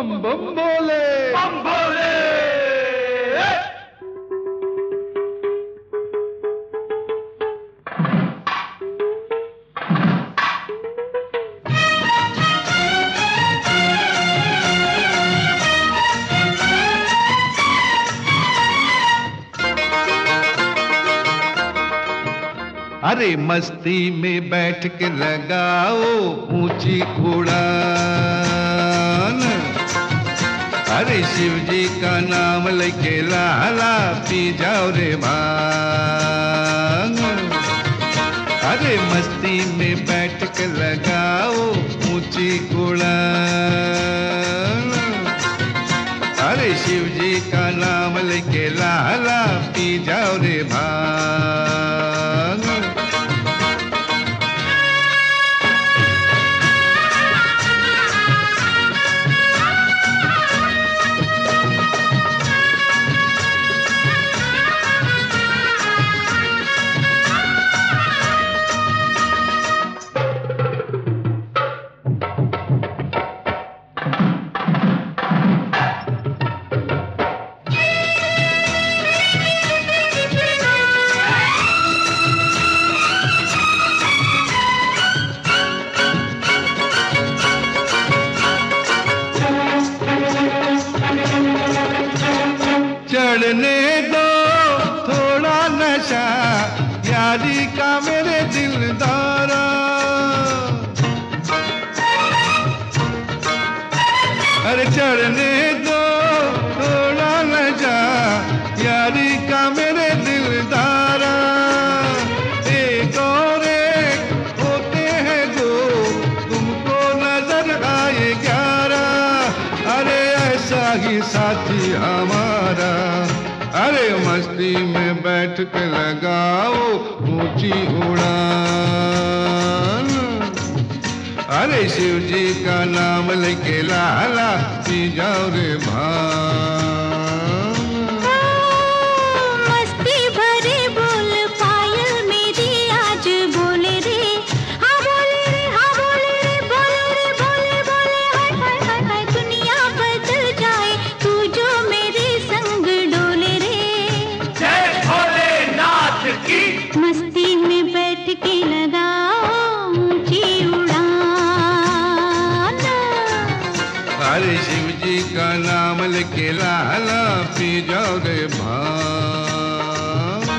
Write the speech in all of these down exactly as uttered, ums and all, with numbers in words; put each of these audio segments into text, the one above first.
बम बम बोले बम भोले। अरे मस्ती में बैठ के लगाओ ऊंची उड़ान। अरे शिव जी का नाम लेके लाला पी जाओ रे भांग। अरे मस्ती में बैठ के लगाओ ऊंची उड़ान। अरे शिव जी का नाम लेके लाला पी जाओ रे भांग। चढ़ने दो थोड़ा नशा यारी का मेरे दिलदारा। अरे चढ़ने दो थोड़ा नशा यारी का मेरे दिलदारा। एक और एक होते हैं दो तुमको नजर आए ग्यारह। अरे ऐसा ही साथी हमारा। अरे मस्ती में बैठ के लगाओ ऊंची उड़ान। अरे शिव जी का नाम लेके लाला पी जाओ रे भांग। मस्ती भरे बोल पायल मेरी आज बोले रे। हाँ बोले रे, हाँ बोले रे, बोले रे, बोले बोले। हाय हाय हाय हाय दुनिया बदल जाए तू जो मेरे संग डोले रे। जय भोलेनाथ की। मस्ती में बैठ के लगाओ ऊंची उड़ान। अरे शिव जी का नाम लेके लाला पी जाओ रे भांग।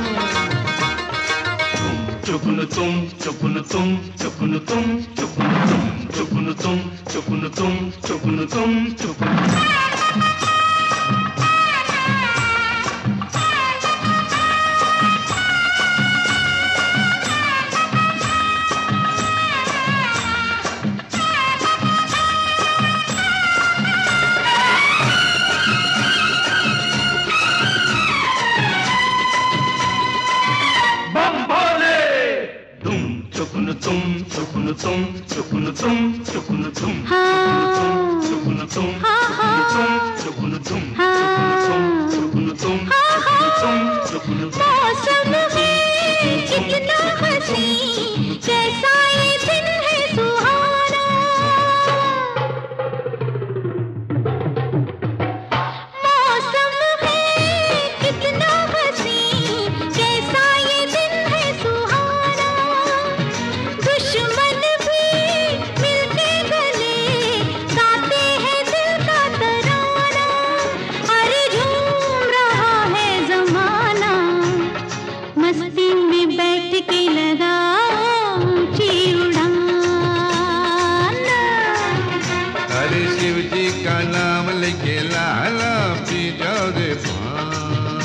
चुकुन तुम चुकुन तुम चुकुन तुम चुकुन तुम चुकुन तुम चुकुन तुम चुकुन तुम चुकुन। चुकुन तुम चुकुन तुम चुकुन तुम चुकुन तुम चुकुन तुम चुकुन तुम चुकुन तुम चुकुन तुम। मौसम में कितना हंसी कैसा ये दिन है सुहाना। मौसम है कितना हंसी कैसा ये दिन है सुहाना। दुश्मन भी मिलके गले गाते हैं दिल का तराना। अरे झूम रहा है जमाना। मस्ती में बैठ के लगाओ ऊंची उड़ान। अरे शिव जी का नाम लेके लाला पी जाओ रे भांग।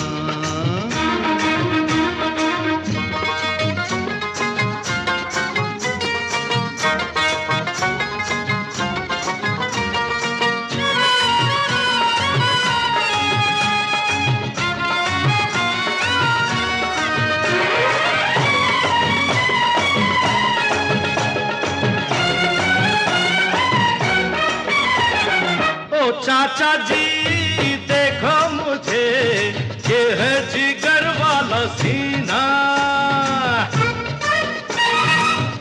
चाचा जी देखो मुझे ये है जिगर वाला सीना।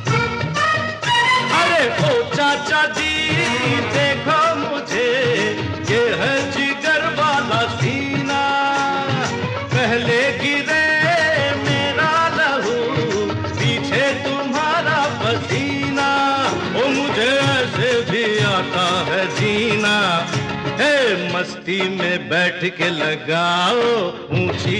अरे ओ चाचा जी देखो मुझे मुझे ऐसे भी आता है जीना, हे मस्ती में बैठ के लगाओ ऊंची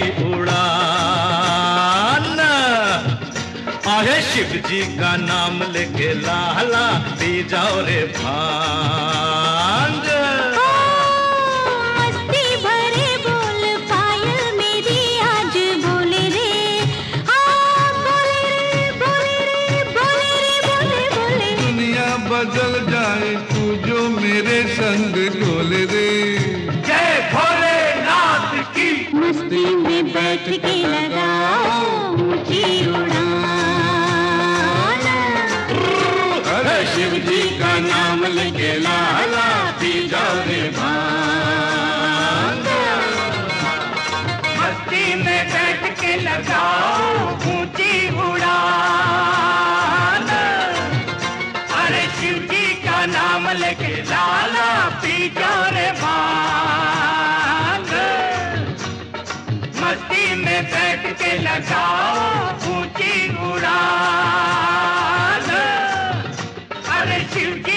उड़ान। आहे शिव जी का नाम लेके लाला पी जाओ रे भांग। मस्ती भरे बोल पायल मेरी आज बोले रे, आ बोले रे बोले रे बोले रे बोले बोले। दुनिया बदल जाए तू जो मेरे संग डोले रे। जय भोलेनाथ की। मस्ती में बैठ के लगाओ ऊंची उड़ान। अरे शिव जी का नाम लेके लाला पी जाओ रे भांग। मस्ती में बैठ के लगाओ ऊंची उड़ान। अरे शिव जी का नाम लेके लाला पी जाओ रे भांग। मस्ती में बैठ के लगाओ ऊंची उड़ान। अरे शिव जी